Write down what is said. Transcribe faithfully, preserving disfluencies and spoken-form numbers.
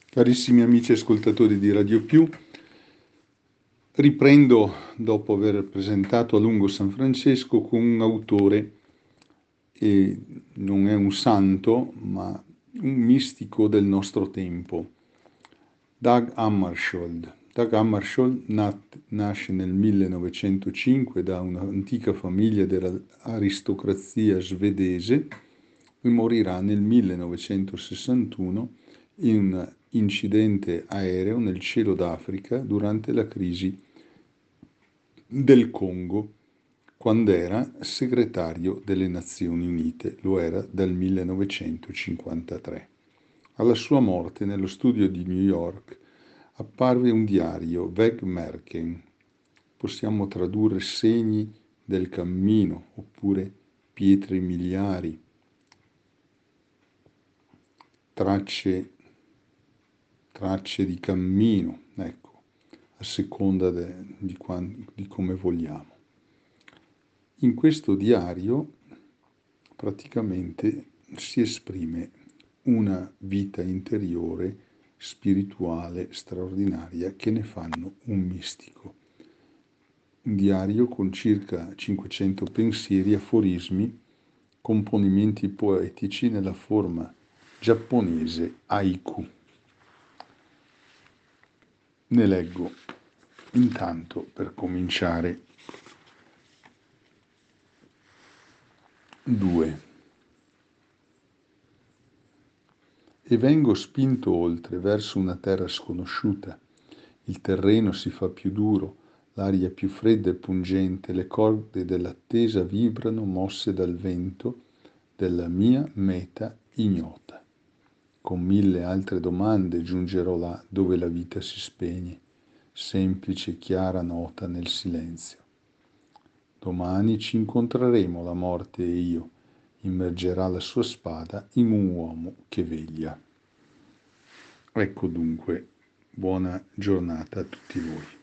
Carissimi amici ascoltatori di Radio Più, riprendo dopo aver presentato a lungo San Francesco con un autore che non è un santo, ma un mistico del nostro tempo, Dag Hammarskjöld. Dag Hammarskjöld nat- nasce nel millenovecentocinque da un'antica famiglia dell'aristocrazia svedese e morirà nel millenovecentosessantuno in un incidente aereo nel cielo d'Africa durante la crisi del Congo, quando era segretario delle Nazioni Unite, lo era dal millenovecentocinquantatré. Alla sua morte, nello studio di New York, apparve un diario, Wegmerken, possiamo tradurre segni del cammino, oppure pietre miliari, tracce, tracce di cammino, ecco, a seconda de, di, di come vogliamo. In questo diario praticamente si esprime una vita interiore, spirituale, straordinaria, che ne fanno un mistico. Un diario con circa cinquecento pensieri, aforismi, componimenti poetici nella forma giapponese haiku. Ne leggo intanto per cominciare due. E vengo spinto oltre, verso una terra sconosciuta. Il terreno si fa più duro, l'aria più fredda e pungente, le corde dell'attesa vibrano mosse dal vento della mia meta ignota. Con mille altre domande giungerò là dove la vita si spegne, semplice e chiara nota nel silenzio. Domani ci incontreremo la morte e io, immergerà la sua spada in un uomo che veglia. Ecco dunque, buona giornata a tutti voi.